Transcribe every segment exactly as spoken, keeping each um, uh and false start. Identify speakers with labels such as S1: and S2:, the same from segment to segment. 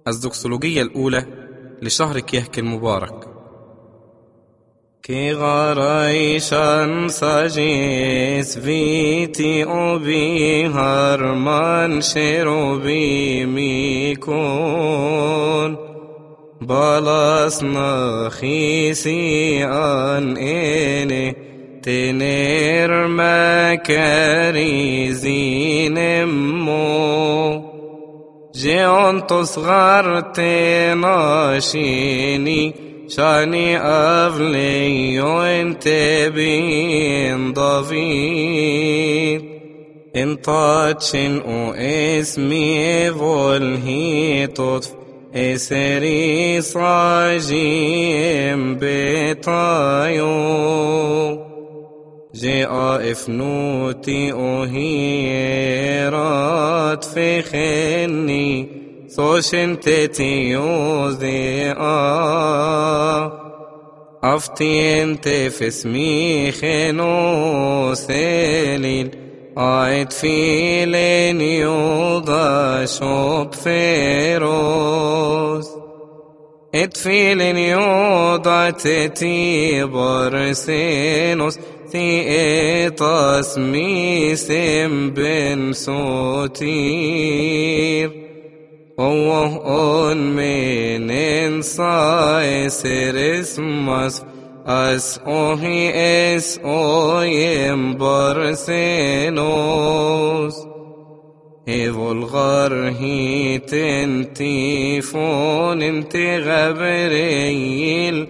S1: الزوكسولوجية الأولى لشهر كيهك المبارك.
S2: كي غرايشان ساجيس فيتي أوبي هرمان شروبي ميكون بالاس نخيسي أن إني تنير مكاري زينمو جيون تصغر تناشيني شاني أفلي وانت بين ضفيد انطاتشن او اسمي فولهيتوت اسري صاجيم بطايو جاء افنوتي اوهيرات في خني سوشن تتيوزي افتين تفسمي خنو سيلين آيت فيلين يوضا شوب فيروز اتفيلين يوضا تتي برسينوس تي اتاس ميسم بن سوتير اوه ان من انسا اسر اسمس اس اوهي اس اويم برسينوس ايفول غرهي تنتيفون انتي غبريل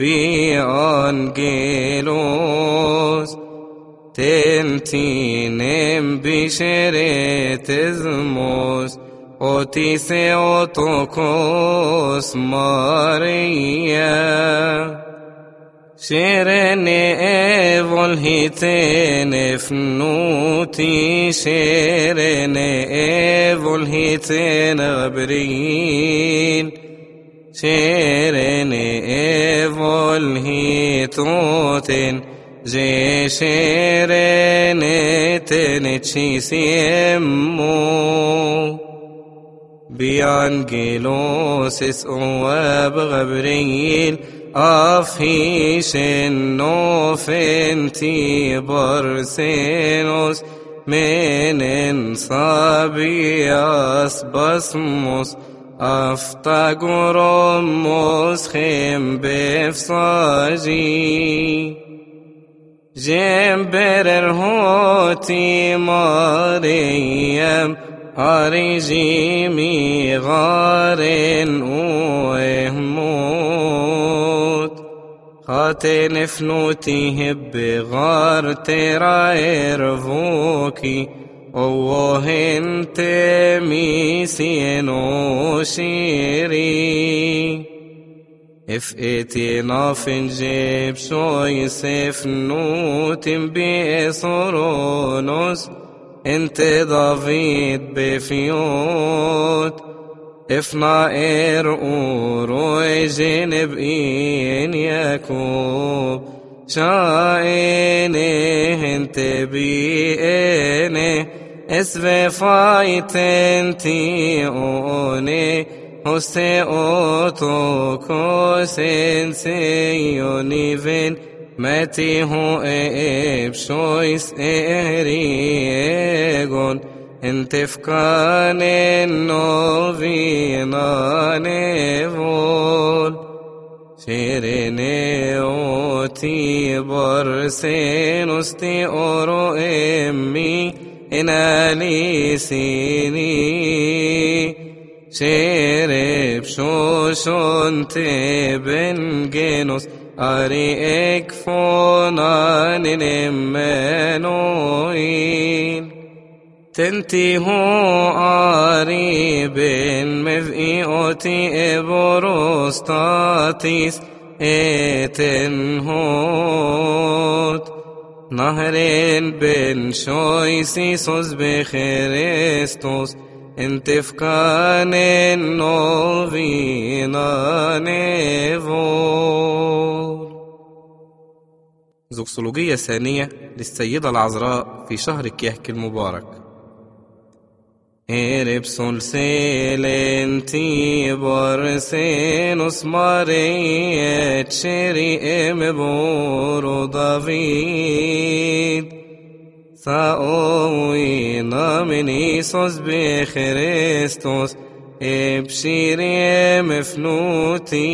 S2: بأنجيلوس تنتينم بشريت ازموس اوتيسي اوتوكوس ماريا شيرني ايفول هيتين فنوتي شيرني ايفول هيتين غبريل شيرني ايفول هيتوتين جي شيرني تنتشي سيمو بيانجيلوس اسقواب غبريل افهيش النوفنتي برسينوس من انصابياس بسموس افتاقرم مسخم بفصاجي جنبر الهوتي مريم أريجي مغارن وهموت خاتن فنوتي هب غار تراير فوكي اوهن تميسين وشيري اف اتي نافن جيب شوي سفنوت بيسرونوس انت دافيد بفيوت افنا اير اوروي جنب ان ياكوب شاينه انت بينه اسفي فايتن تي اوني هسته اوتوكو سنسيونيفن متي هو اب شويس اريغون انت فكان النوفينا نيفول شيريني اوتي برسينوس تي اورو امي انالي سيني شيرب شوشون تبن جنوس أريك فونان نمنوين تنتهو أريبن مذئوتي إبروستاتيس اتنهوت نهرين بن شويسيسوس بخريستوس انتفكان النوفينا نيفور.
S1: زوكسولوجية ثانية للسيدة العذراء في شهر كيهك المبارك.
S2: Ereb solselenti barsenus mariet sheri emeboro David Saoi namenisos bechrestos Ebshiriem efnuti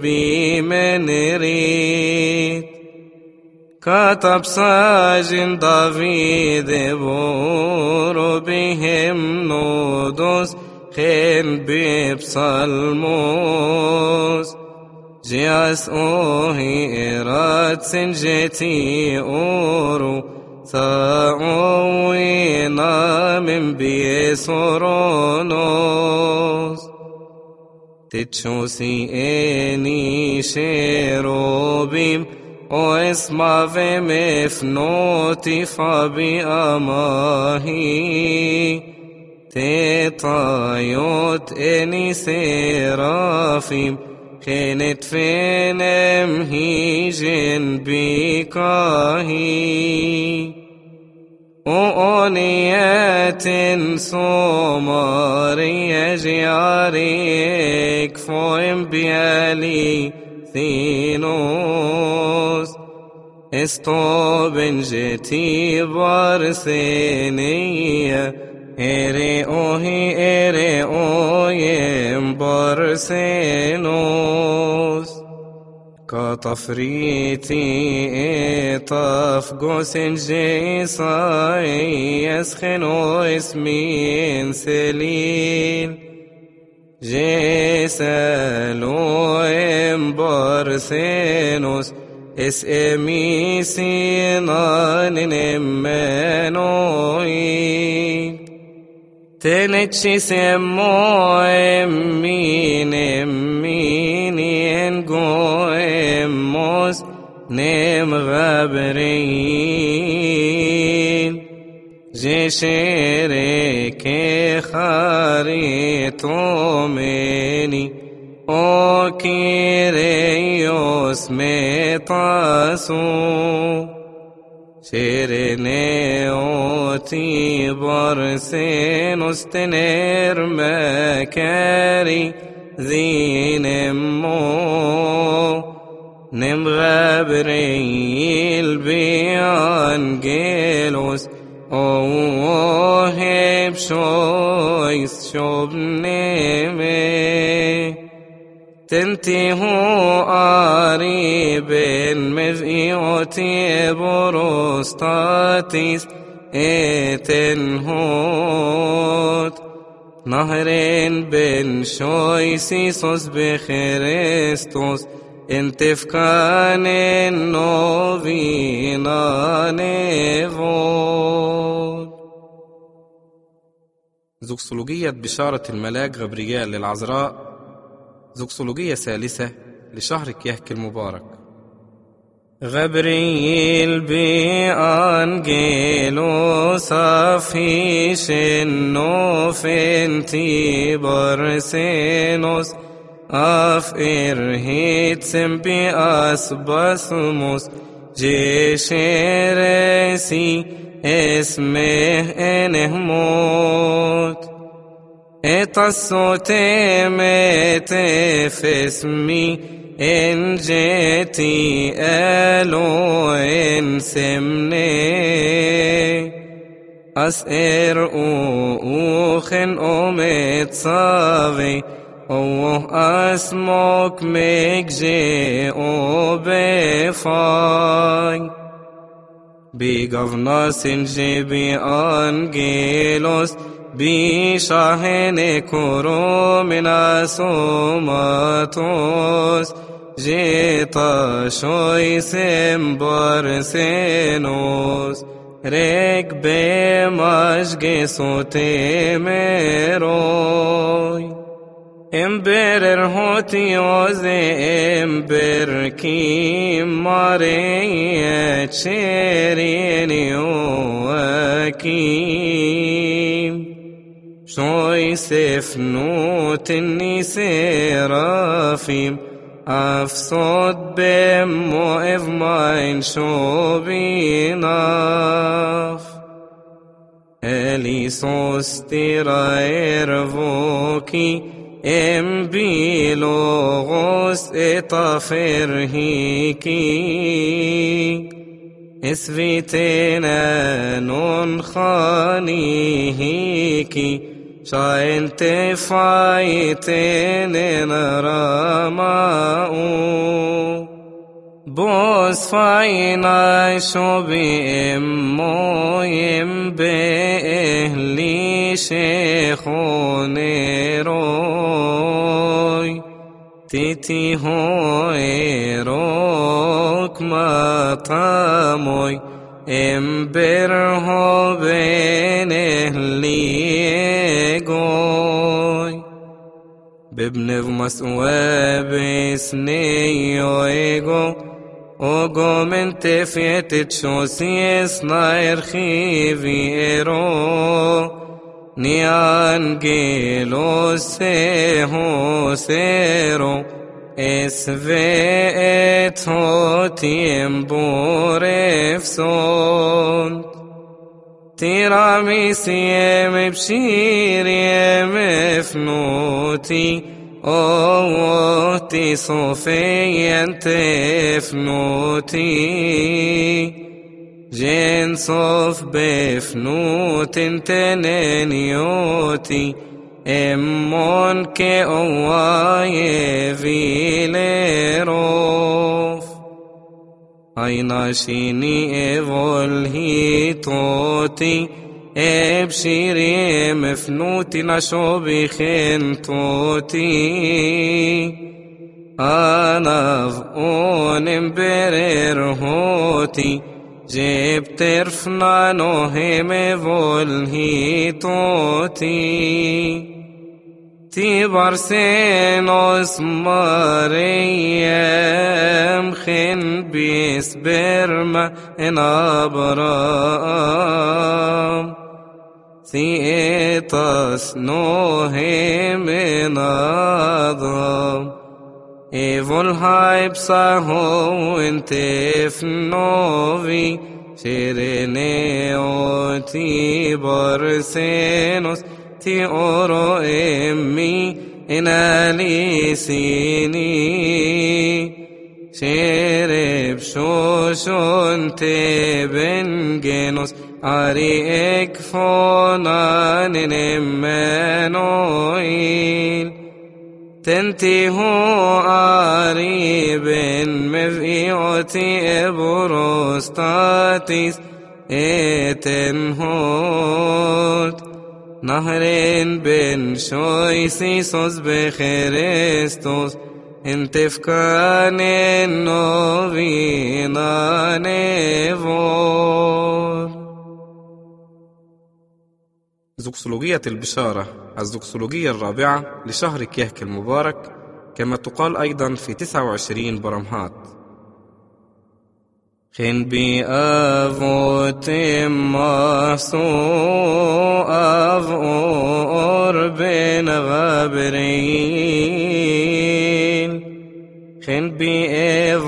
S2: bimenerit كتب ساجن داوود بورو بهم نودوس خين ببصلموس جياس اوهي إرات سنجتي أورو ساعوينا من بيسورونوس تتشوسي اني شيروبيم O esmave mefnoti fabi amahi Tetayot eni serafim Chenet fenem hijen bikahi O oniyatin somari ejiari ekfoim biali Thinos Esto benjeti barsenia Ere ohi ere oyem barsenos Katafriti etaf gosen jesai Escheno esmin selil Jesaloem barsenos es emisinan emmenoi tenetchis emmoem minem minien goemos nem gabrein Jeshere kecharitomeni O Kyrios metasu Shereneoti barsenos tener makari ذينمو Nem Gabriel بأنجيلوس O heb shois shobneme Tentihu ari ben mevioti borostatis etenhot Nahren ben shoisisos becherestos Entefkanen novina nevot
S1: زوكسولوجية بشارة الملاك غبريال للعذراء زوكسولوجية ثالثة لشهر كيهك المبارك
S2: غبريل بأنجيلوس أفيشن نوفنتي برسينوس أف إرهيتسم بأسباسموس جيشيرسي اسمه انهموت اتسوتم اتفسمي ان جيتي الو ان سمني اسئر اوخن اومت صافي اوه اسموك مكجي او بفاي بيغفنا سنجي بأنجيلوس بشاهن كورو من أسوماتوس جيتا شويسم بارسينوس ريك بمشجي صوتي ميروي امبرر هوتي وزي امبر كيم ماريت شيريني وكيم شوي سفنوت النسرافيم أفصد بمو إفماين شو بيناف Elisos tira ervoki em bilogos etaferhiki esvitena non khanihiki shain tefaiten ramau Bos faina shobim moyim be'ehli shechoneroy Titi hoerok matamoy emberho ben ehli egoy Bibnev mas'uab isneyo ego Ogo mente fietit shosies nair chiviero Ni angelos seho sero Esve et hotim borefson Tiramisiem ebshiriem efnoti Oh, ti sofeyen tefnuti Jen sof befnutin tenenioti Emmon ke owaye vilerof Aina shini evol hitoti Ebshirim efnuti nashobi khentoti Anav onim berer hoti Jebterfna nohem evol hitoti Tibarsenos Mariyem khin bisberma en Abraham Thietas nohem en Adam Evol hype saho entefnovi Shireneoti barsenos Ti oro emmi en alisini Shereb shoshon teben genos Ari ekfonan en Emmanuel Tentihu ari ben mev'ioti ebrostatis etenhot Nahren ben shoisisos becherestos entefkanen novina nevor
S1: زوكسولوجية البشارة الزوكسولوجية الرابعة لشهر كيهك المبارك كما تقال أيضا في تسعة وعشرين برمهات
S2: خن بي أفوتم ماسو أفور بن غابرين خن بي إف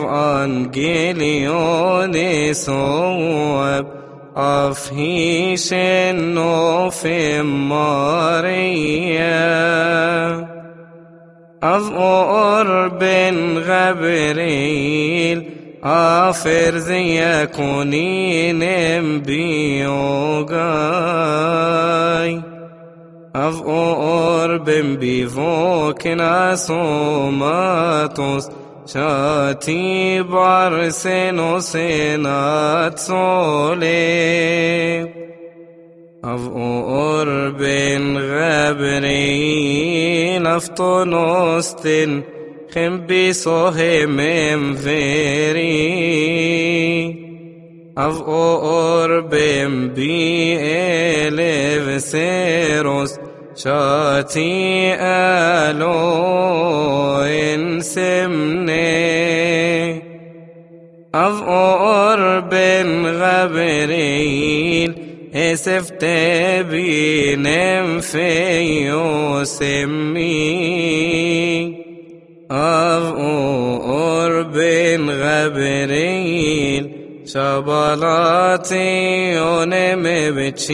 S2: أنجيليون سواب أفهيشن نوفم ماريا أفور بن غابرين أفرز يكونين بيوغاي أفور بن بيفوكنا سوماتوس شاتي بارسنو سينات سولي أفور بن غابرين أفتونوستن خم بيصوهم امفيري أفور بن بي إلف سيروس شاتي ألو إنسمني أفور بن غابرين اسفت بينم فيو سمي أفور بن غابرين Shabbalati oneme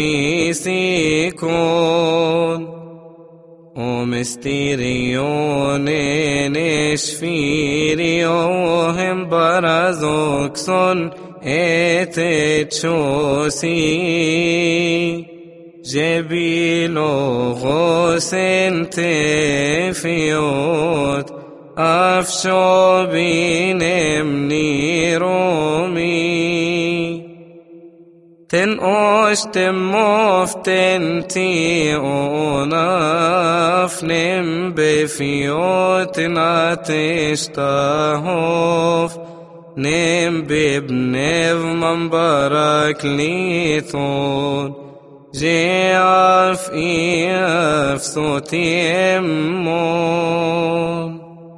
S2: bechisikon O mysterione neshviriohem barazokson etechosi Jebilo gosen tefiot Afsho binem niromi Ten oshtem moften ti onafnem befiot natishtahof Nem bibnev mambarak liton Jeaf iaf sotiemon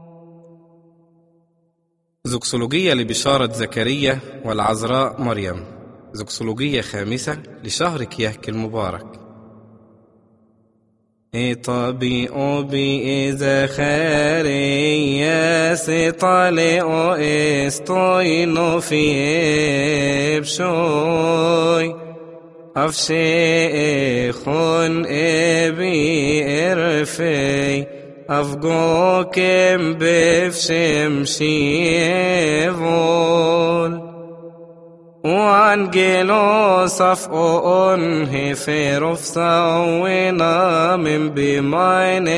S1: زوكسولوجية لبشارة زكريا والعذراء مريم. زوكسولوجية خامسة لشهر كيهك المبارك.
S2: إطابي أوبي زكريا سطالي أو استوينو في إبشوي أفشي خون إبي إرفي أفقوكم بفشم شيفول وعنجلو صفقون هفيرف سوينا من بمين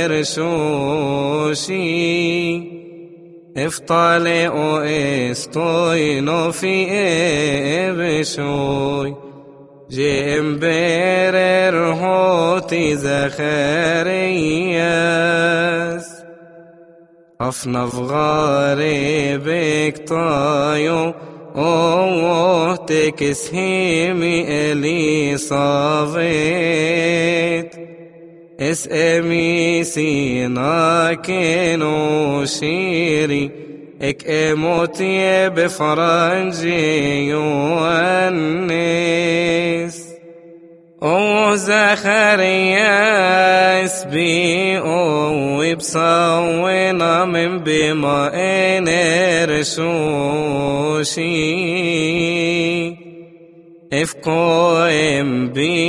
S2: رشوشي افتالي او استوينو في إبشوي جمبرر هوتي زخرياس أفنفغاري بكتايو أوه تكسهيمي إليصافيت اسأمي سينا كينو شيري اك اموتي بفرنجي يوانيس او زخرياس بي او بصوينا من بما انرشوشي افكوهم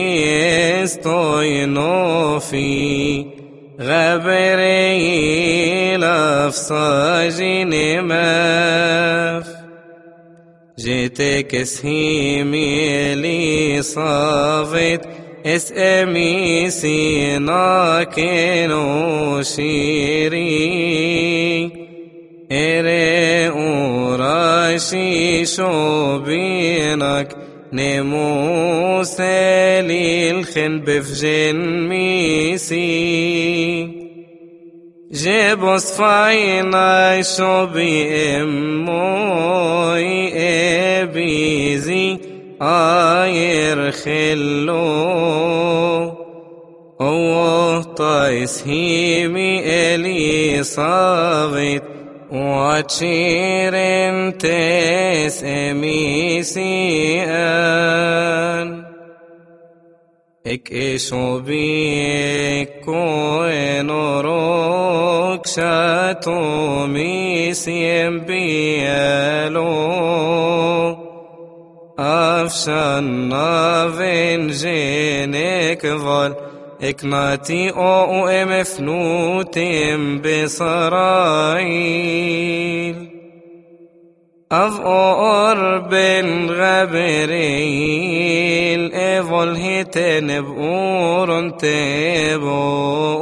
S2: بيستوينو في غبري لفصاجي ماف جيتك اسهيمي لي صافت اسأمي سينا كينو شيري اري وراشي شو بينك نموسى للخن بفجن ميسي جيب صفاينا شو بإموي إبيزي آير خلو أوه طايس هيمي إلي صاغت واتشيرن تس اميسيان اك ايشو بيك كوينوروك شاتو ميسيم بيالو افشان نافن جينك ظل اكناتي او ام فنوتم بسرايل اف اور بن غبريل ايفول هيتن بورن تبو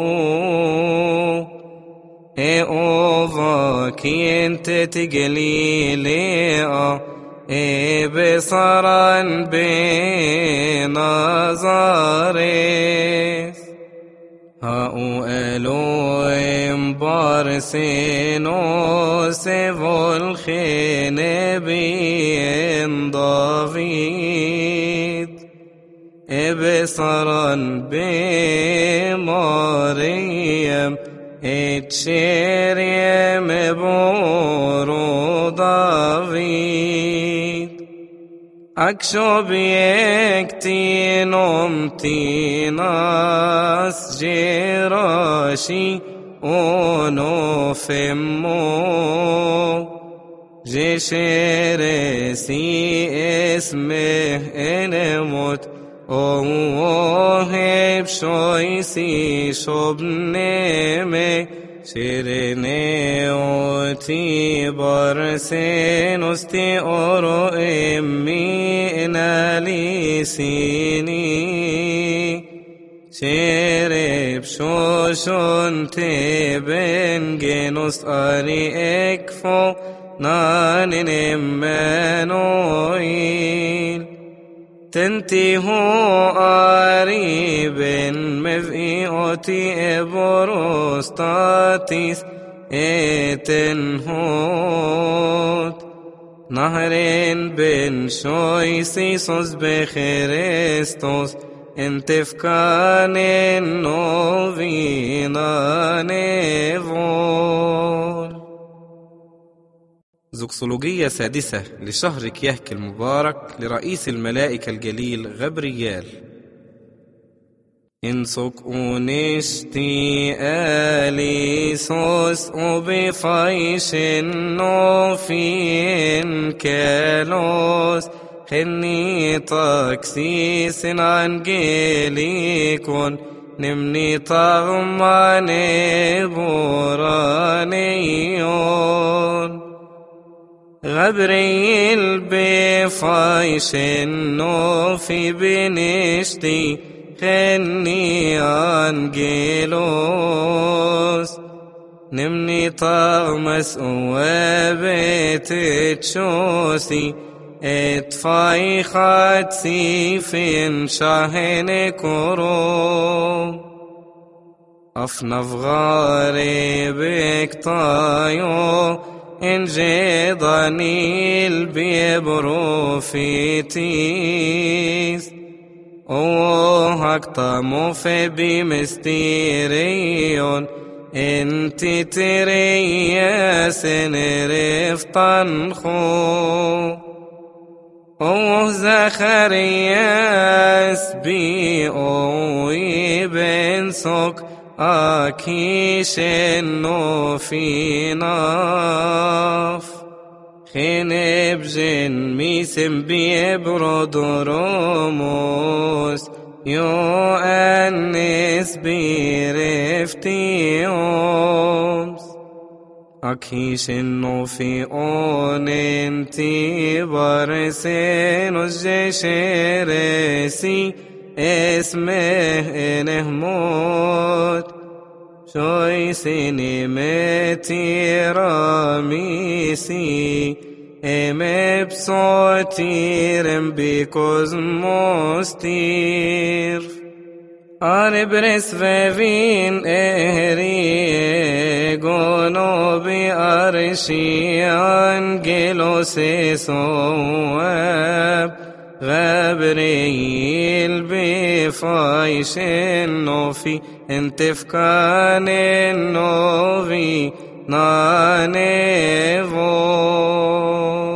S2: اي اوفا كينت تقليلي اي بصران بنظاريس هاو الوهم بارسينو سيفو الخين بين دافيد ابصران بمريم اتشيريم بورو دافيد اكشو بيكتينوم تيناس جيراشي اونو فمو جشرسي اسمه انموت اوهب شويسي شبنمه شرني اوتي برسين استي اورو امي انالي سيني شرب شوشون تبن جنوس اري اكفو نان امانويل تنتهو قريب مفئي اوتي ابروستاتيس اتنهوت نهرين بن شويسيسوس بخريستوس انتفكان النوفينا نيفول.
S1: زوكسولوجية سادسة لشهر كيهك المبارك لرئيس الملائكة الجليل غبريال.
S2: انسك اونشتي اليسوس وبفايش النوفين كالوس خني تاكسيس عن جيليكون نمني طغماني بورانيون غبريل بفايش النوفي بنشتي خني أنجيلوس نمني طغمس وابت تشوسي اتفاي خاتسي فين شاهن كورو أفنف غاري بكتايو إن جيضاني البيبروفيتيس اوه اكتمو في بمستيريون انت ترياس نرفتن خو اوه زخرياس بي اوي بنسوك اكيش انو في ناف خنب جن ميسم بيبرودروموس يو أنس بيرفتيومس أكيش إنو في أون انتي بارسينوس جشرسي اسمه انهموت شوي سينيمتي راميسي ام بصوتيرم بكوزموستير ار برس فين اهري غونو بارشي انجلوس سواب غبريل بفايش النوفي انتفكان النوفي نانيفو